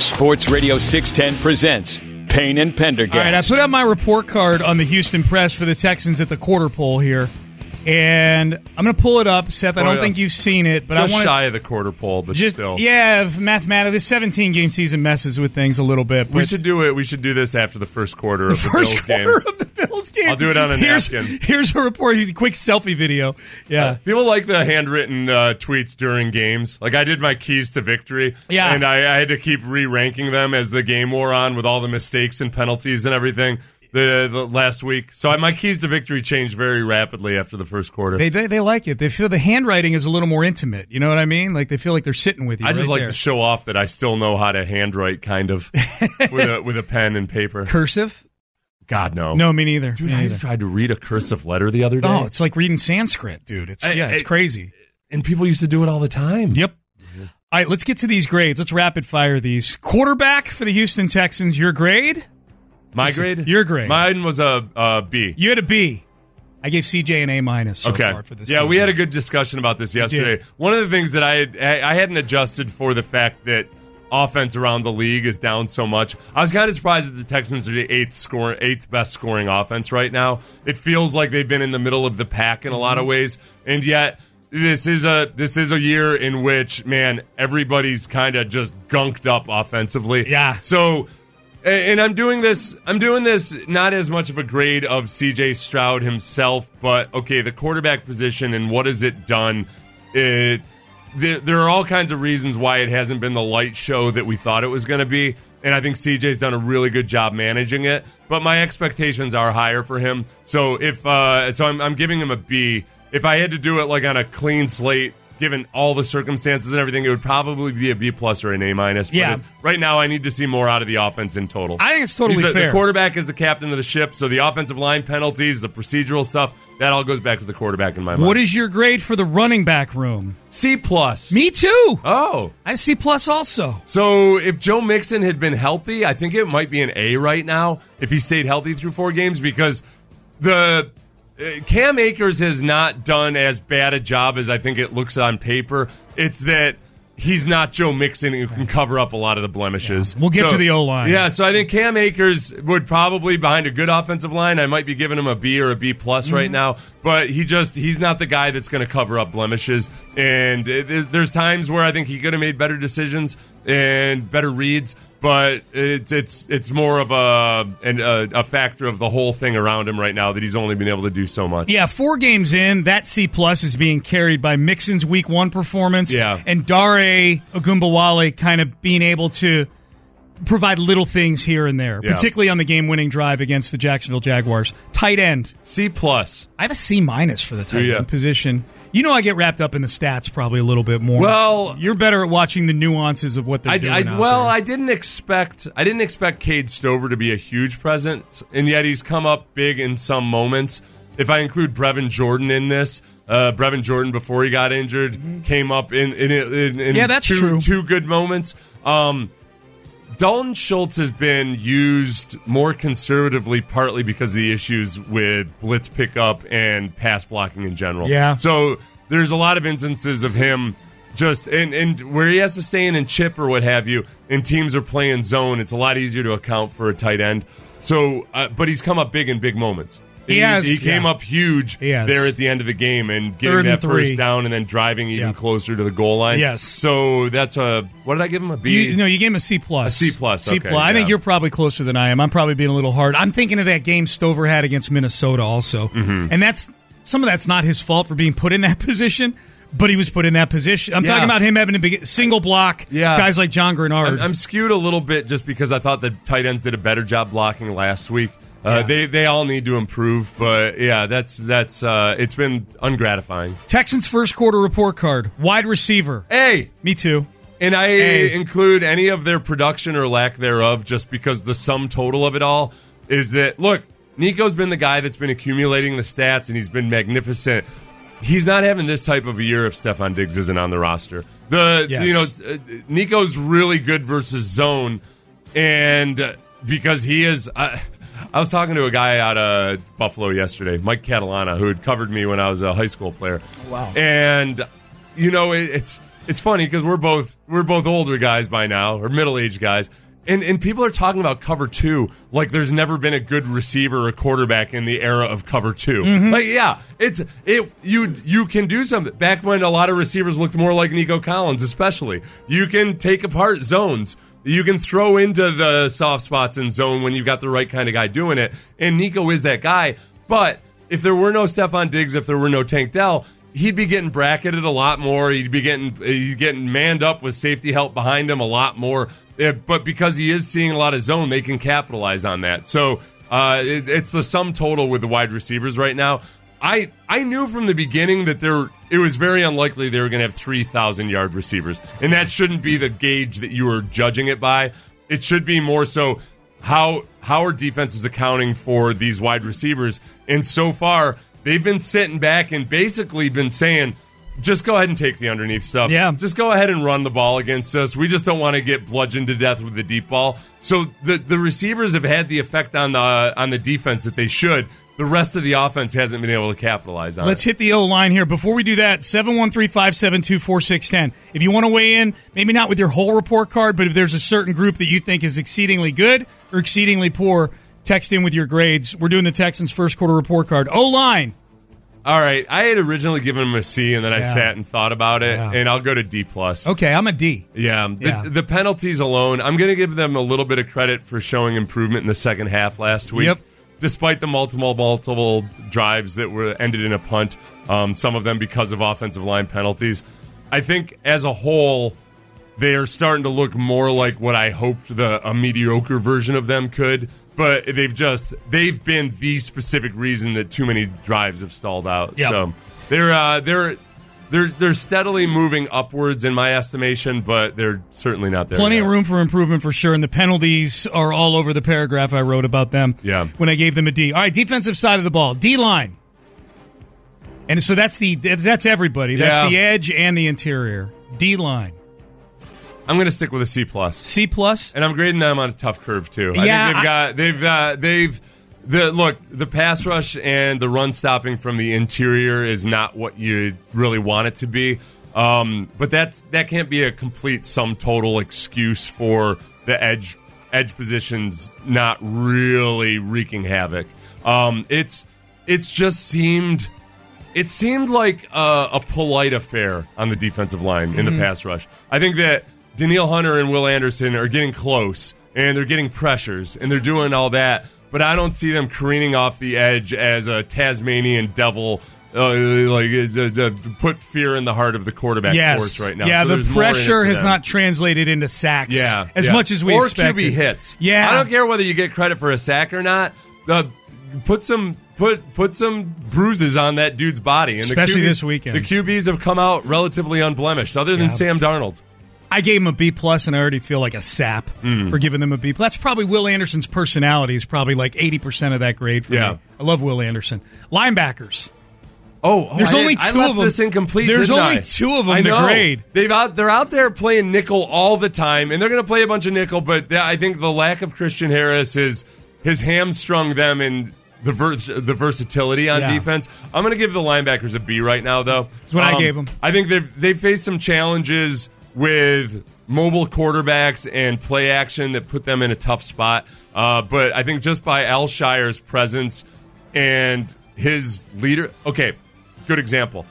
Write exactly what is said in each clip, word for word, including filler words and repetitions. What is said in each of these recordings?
Sports Radio six ten presents Payne and Pendergast. All right, I put out my report card on the Houston Press for the Texans at the quarter pole here. And I'm going to pull it up, Seth. I Oh, don't yeah. think you've seen it, but Just I want shy of the quarter pole, but just still. yeah, mathematically, this seventeen-game season messes with things a little bit. But We should do it. We should do this after the first quarter the of the first Bills quarter game. of the Bills game. I'll do it on a here's, napkin. Here's a report. Here's a quick selfie video. Yeah. Uh, people like the handwritten uh, tweets during games. Like I did my keys to victory, Yeah. and I, I had to keep re-ranking them as the game wore on with all the mistakes and penalties and everything. The, the last week, so my keys to victory changed very rapidly after the first quarter. They, they they like it. They feel the handwriting is a little more intimate. You know what I mean? Like they feel like they're sitting with you. I just right like there. to show off that I still know how to handwrite, kind of, with a with a pen and paper. Cursive? God no, No, me neither. dude. Me I neither. tried to read a cursive letter the other day. Oh, it's like reading Sanskrit, dude. It's I- yeah, it's I- crazy. and people used to do it all the time. Yep. All right, let's get to these grades. Let's rapid fire these. Quarterback for the Houston Texans. Your grade? My grade? Your grade. Mine was a, a B. You had a B. I gave C J an A minus so Okay. far for this Yeah, season. we had a good discussion about this yesterday. did. One of the things that I had, I hadn't adjusted for the fact that offense around the league is down so much. I was kind of surprised that the Texans are the eighth score, eighth best scoring offense right now. It feels like they've been in the middle of the pack in a lot of ways, and yet this is a this is a year in which, man, everybody's kind of just gunked up offensively. Yeah. So. And I'm doing this. I'm doing this not as much of a grade of C J Stroud himself, but okay, the quarterback position and what has it done? It there, there are all kinds of reasons why it hasn't been the light show that we thought it was going to be, and I think C J's done a really good job managing it. But my expectations are higher for him. So if uh, so, I'm, I'm giving him a B. If I had to do it like on a clean slate, given all the circumstances and everything, it would probably be a B plus or an A minus. But Yeah. as- right now, I need to see more out of the offense in total. I think it's totally He's the, fair. The quarterback is the captain of the ship, so the offensive line penalties, the procedural stuff, that all goes back to the quarterback in my mind. What is your grade for the running back room? C plus? Me too. Oh. I C plus also. So if Joe Mixon had been healthy, I think it might be an A right now if he stayed healthy through four games because the uh, Cam Akers has not done as bad a job as I think it looks on paper. It's that he's not Joe Mixon who can cover up a lot of the blemishes. Yeah. We'll get So- to the O-line. Yeah, so I think Cam Akers would probably, behind a good offensive line, I might be giving him a B or a B plus Mm-hmm. right now. But he just, he's not the guy that's going to cover up blemishes. And it, it- there's times where I think he could have made better decisions and better reads. But it's it's it's more of a, an, a a factor of the whole thing around him right now that he's only been able to do so much. Yeah, four games in, that C plus is being carried by Mixon's week one performance. Yeah. And Dare Ogunbowale kind of being able to provide little things here and there, Yeah. particularly on the game-winning drive against the Jacksonville Jaguars. Tight end. C plus. I have a C minus for the tight Yeah. end position. You know I get wrapped up in the stats probably a little bit more. Well- you're better at watching the nuances of what they're I, doing I, out well, there. I didn't expect I didn't expect Cade Stover to be a huge presence, and yet he's come up big in some moments. If I include Brevin Jordan in this, uh, Brevin Jordan before he got injured came up in in, in, in Yeah, that's two, true. two good moments. Um, Dalton Schultz has been used more conservatively, partly because of the issues with blitz pickup and pass blocking in general. Yeah. So there's a lot of instances of him just and, and where he has to stay in and chip or what have you, and teams are playing zone. It's a lot easier to account for a tight end. So, uh, but he's come up big in big moments. He has, He came yeah. up huge He has. there at the end of the game and getting Third and that three. first down and then driving even Yeah. closer to the goal line. Yes. So that's a what did I give him a B? You, no, you gave him a C plus. A C plus, C okay, plus. I think yeah. you're probably closer than I am. I'm probably being a little hard. I'm thinking of that game Stover had against Minnesota also, Mm-hmm. and that's some of that's not his fault for being put in that position, but he was put in that position. I'm Yeah. talking about him having a big single block. Yeah. Guys like John Grenard. I'm, I'm skewed a little bit just because I thought the tight ends did a better job blocking last week. Uh, Yeah. They they all need to improve, but yeah, that's that's uh, it's been ungratifying. Texans first quarter report card. Wide receiver. Hey, Me too. and I Hey. include any of their production or lack thereof, just because the sum total of it all is that look, Nico's been the guy that's been accumulating the stats, and he's been magnificent. He's not having this type of a year if Stephon Diggs isn't on the roster. The Yes. you know it's, uh, Nico's really good versus zone, and uh, because he is. Uh, I was talking to a guy out of Buffalo yesterday, Mike Catalana, who had covered me when I was a high school player. Wow. And you know it, it's it's funny because we're both we're both older guys by now, or middle-aged guys. And and people are talking about cover two like there's never been a good receiver or quarterback in the era of cover two. Mm-hmm. Like, yeah, it's it you you can do something. Back when a lot of receivers looked more like Nico Collins, especially. You can take apart zones. You can throw into the soft spots in zone when you've got the right kind of guy doing it. And Nico is that guy. But if there were no Stephon Diggs, if there were no Tank Dell, he'd be getting bracketed a lot more. He'd be getting he'd getting manned up with safety help behind him a lot more. But because he is seeing a lot of zone, they can capitalize on that. So uh, it, it's the sum total with the wide receivers right now. I I knew from the beginning that there it was very unlikely they were going to have three thousand yard receivers, and that shouldn't be the gauge that you were judging it by. It should be more so how how are defenses accounting for these wide receivers, and so far they've been sitting back and basically been saying, just go ahead and take the underneath stuff. Yeah. Just go ahead and run the ball against us. We just don't want to get bludgeoned to death with the deep ball. So the the receivers have had the effect on the on the defense that they should. The rest of the offense hasn't been able to capitalize on Let's it. hit the O-line here. Before we do that, seven one three, five seven two, four six one zero. If you want to weigh in, maybe not with your whole report card, but if there's a certain group that you think is exceedingly good or exceedingly poor, text in with your grades. We're doing the Texans' first quarter report card. O-line. All right. I had originally given him a C, and then I Yeah. sat and thought about it, Yeah. and I'll go to D plus. Okay, I'm a D. Yeah, the, Yeah. the penalties alone, I'm going to give them a little bit of credit for showing improvement in the second half last week. Yep. Despite the multiple, multiple drives that were ended in a punt, um, some of them because of offensive line penalties. I think as a whole, they are starting to look more like what I hoped the a mediocre version of them could. But they've just they've been the specific reason that too many drives have stalled out. Yep. So they're uh, they're. They're they're steadily moving upwards in my estimation, but they're certainly not there Plenty yet. of room for improvement for sure, and the penalties are all over the paragraph I wrote about them Yeah. when I gave them a D. All right, defensive side of the ball, D-line. And so that's the that's everybody. That's Yeah. the edge and the interior. D-line. I'm going to stick with a C plus, C plus? and I'm grading them on a tough curve too. I Yeah, think they've I- got they've uh, they've the look the pass rush and the run stopping from the interior is not what you really want it to be. Um, but that's that can't be a complete sum total excuse for the edge edge positions not really wreaking havoc. Um, it's it's just seemed. It seemed like a, a polite affair on the defensive line in the pass rush. I think that Danielle Hunter and Will Anderson are getting close, and they're getting pressures, and they're doing all that, but I don't see them careening off the edge as a Tasmanian devil, uh, like uh, uh, put fear in the heart of the quarterback Yes. force right now. Yeah, So the there's more in it pressure for has them. not translated into sacks Yeah, as yeah. much as we or expected. Q B hits. Yeah. I don't care whether you get credit for a sack or not. Uh, put some put put some bruises on that dude's body, and Especially the Q Bs, this weekend. The Q Bs have come out relatively unblemished, other than Yeah. Sam Darnold. I gave him a B plus, and I already feel like a sap Mm. for giving them a B plus. That's probably Will Anderson's personality is probably like eighty percent of that grade for Yeah. me. I love Will Anderson. Linebackers. Oh, oh, There's I only did- I two left of them. This incomplete. There's didn't only I? two of them I to know. grade. They've out. They're out there playing nickel all the time, and they're going to play a bunch of nickel. But th- I think the lack of Christian Harris is has hamstrung them in the ver- the versatility on Yeah. defense. I'm going to give the linebackers a B right now, though. That's what I gave 'em. I think they've they've faced some challenges with mobile quarterbacks and play action that put them in a tough spot. Uh, but I think just by Al Shire's presence and his leader. Okay, good example.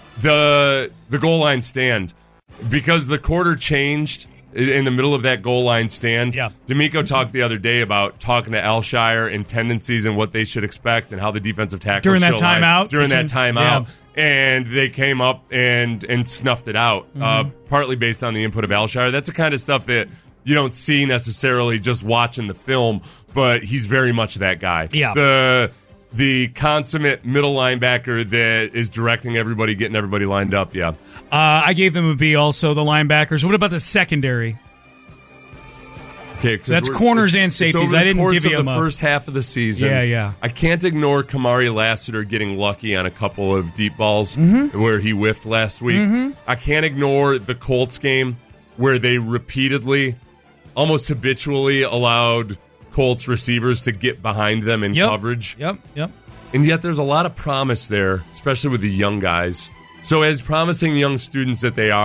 The the goal line stand. Because the quarter changed in the middle of that goal line stand. Yeah. D'Amico talked the other day about talking to Al Shire and tendencies and what they should expect and how the defensive tackles During that should line timeout? during that Between- timeout. yeah. And they came up and and snuffed it out, Mm-hmm. uh, partly based on the input of Al Shire. That's the kind of stuff that you don't see necessarily just watching the film, but he's very much that guy. Yeah. The the consummate middle linebacker that is directing everybody, getting everybody lined up. Yeah. Uh, I gave them a B also, the linebackers. What about the secondary? Okay, 'cause That's we're- corners it's- and it's safeties. over I the didn't course divvy of them the up. first half of the season. Yeah, yeah. I can't ignore Kamari Lassiter getting lucky on a couple of deep balls Mm-hmm. where he whiffed last week. I can't ignore the Colts game where they repeatedly, almost habitually, allowed Colts receivers to get behind them in Yep. coverage. Yep, yep. And yet there's a lot of promise there, especially with the young guys. So as promising young students that they are,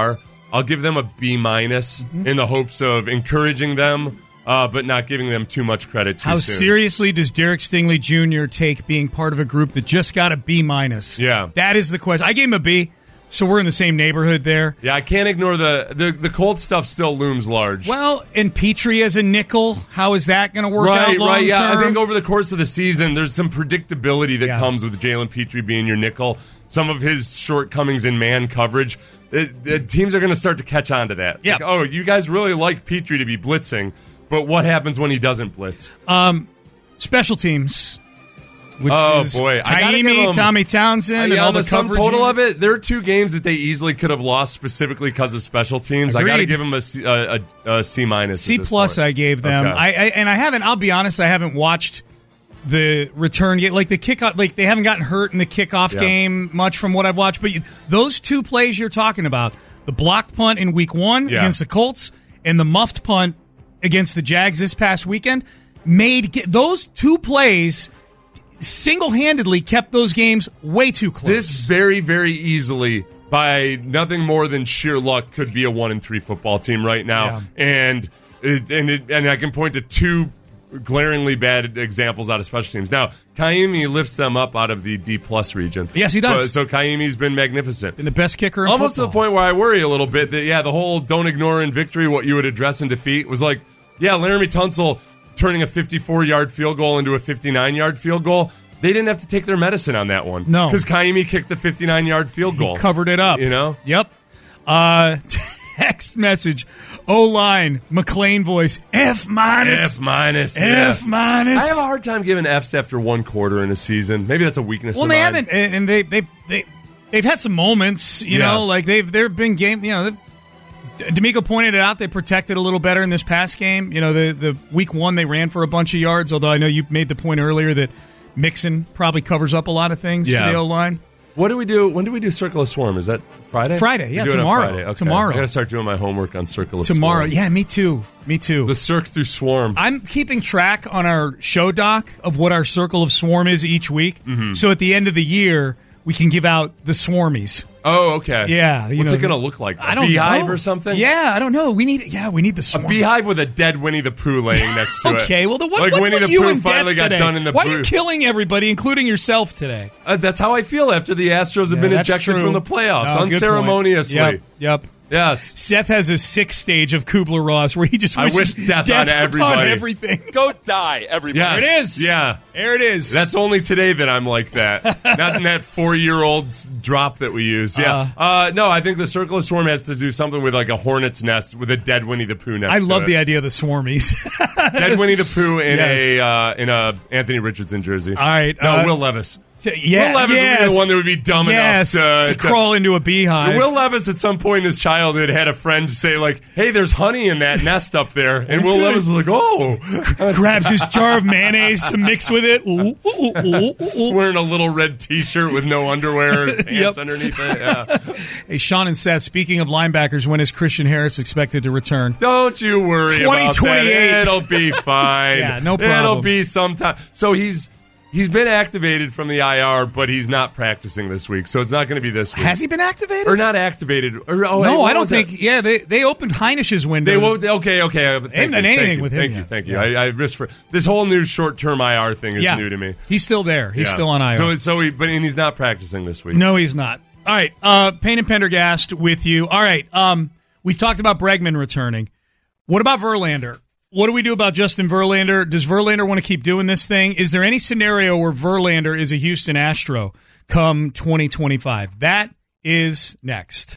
I'll give them a B minus mm-hmm. in the hopes of encouraging them, uh, but not giving them too much credit too How soon. seriously does Derek Stingley Junior take being part of a group that just got a B minus? Yeah. That is the question. I gave him a B, so we're in the same neighborhood there. Yeah, I can't ignore the the, the Colts stuff still looms large. Well, and Petrie as a nickel, how is that going to work right, out long Right, yeah. term? I think over the course of the season, there's some predictability that yeah. comes with Jalen Petrie being your nickel. Some of his shortcomings in man coverage. It, it, teams are going to start to catch on to that. Yeah. Like, oh, you guys really like Petrie to be blitzing, but what happens when he doesn't blitz? Um, special teams. Which oh, is boy. I gotta give Kaimi, them, Tommy Townsend, uh, and yeah, all the the sum coverage. total of it, there are two games that they easily could have lost specifically because of special teams. Agreed. I got to give them a C, a, a, a C minus. C plus I gave them. Okay. I, I And I haven't, I'll be honest, I haven't watched the return game. Like the kickoff, like they haven't gotten hurt in the kickoff yeah. game much from what I've watched. But you, those two plays you're talking about, the blocked punt in week one yeah. against the Colts and the muffed punt against the Jags this past weekend, made those two plays single-handedly kept those games way too close. This very, very easily, by nothing more than sheer luck, could be a one and three football team right now. Yeah. And it, and it, and I can point to two glaringly bad examples out of special teams. Now, Kaimi lifts them up out of the D plus region. Yes, he does. So, so Kaimi's been magnificent. And the best kicker in Almost football. to the point where I worry a little bit that, yeah, the whole don't ignore in victory what you would address in defeat was like, yeah, Laramie Tunsil turning a fifty-four-yard field goal into a fifty-nine-yard field goal. They didn't have to take their medicine on that one. No. Because Kaimi kicked the fifty-nine-yard field goal. He covered it up. You know? Yep. Uh, text message. O-line, McLean voice. F minus. F minus. F yeah. minus. I have a hard time giving Fs after one quarter in a season. Maybe that's a weakness Well, of they mine. haven't, and they they they they've had some moments. You Yeah. know, like they've there've been game. You know, they've- D'Amico pointed it out. They protected a little better in this past game. You know, the the week one they ran for a bunch of yards. Although I know you made the point earlier that Mixon probably covers up a lot of things Yeah. for the O-line. What do we do? When do we do Circle of Swarm? Is that Friday? Friday, yeah, We do it on tomorrow. Friday. Okay. Tomorrow. I got to start doing my homework on Circle of Tomorrow. Swarm. Yeah, me too. Me too. The Cirque through Swarm. I'm keeping track on our show doc of what our Circle of Swarm is each week. Mm-hmm. So at the end of the year, we can give out the Swarmies. Oh, okay. Yeah. You What's know, it going to look like? A I don't beehive know. or something? Yeah, I don't know. We need. Yeah, we need the A Swarm. beehive with a dead Winnie the Pooh laying next to it. Okay, well, the, what, like what's Winnie with the you Pooh and finally death got today? done in the Why Pooh. are you killing everybody, including yourself today? Uh, that's how I feel after the Astros have Yeah, been that's ejected true. from the playoffs Oh, good point. unceremoniously. Yep. Yep. Yes. Seth has a sixth stage of Kubler-Ross where he just I wishes wish death on everybody. upon everything. Go die, everybody. Yes. There it is. Yeah. There it is. That's only today that I'm like that. Not in that four-year-old drop that we use. Yeah. Uh, uh, no, I think the Circle of Swarm has to do something with like a hornet's nest with a dead Winnie the Pooh next I to love it. the idea of the Swarmies. Dead Winnie the Pooh in Yes. a uh, in a Anthony Richardson jersey. All right. No, uh, Will Levis. Yeah, Will Levis yes. would be the one that would be dumb yes, enough to, to crawl into a beehive. Will Levis at some point in his childhood had a friend say like, "Hey, there's honey in that nest up there," and Will Levis was like, "Oh," grabs his jar of mayonnaise to mix with it. Ooh, ooh, ooh, ooh. wearing a little red T-shirt with no underwear and pants Yep. underneath it. Yeah. Hey, Sean and Seth, speaking of linebackers, when is Christian Harris expected to return? Don't you worry about twenty twenty-eight. that. It'll be fine. Yeah, no problem. It'll be sometime. So he's he's been activated from the I R, but he's not practicing this week, so it's not going to be this week. Has he been activated? Or not activated? Or, oh, hey, no, what I don't was that? think. Yeah, they they opened Heinish's window. They won't. Okay, okay. Thank They haven't you, done thank anything you, with him Thank you, yet. thank you. Yeah. I, I risk for this whole new short-term I R thing is yeah. new to me. He's still there. He's Yeah. still on I R. So, so he, but and he's not practicing this week. No, he's not. All right, uh, Payne and Pendergast with you. All right, um, we've talked about Bregman returning. What about Verlander? What do we do about Justin Verlander? Does Verlander want to keep doing this thing? Is there any scenario where Verlander is a Houston Astro come twenty twenty-five? That is next.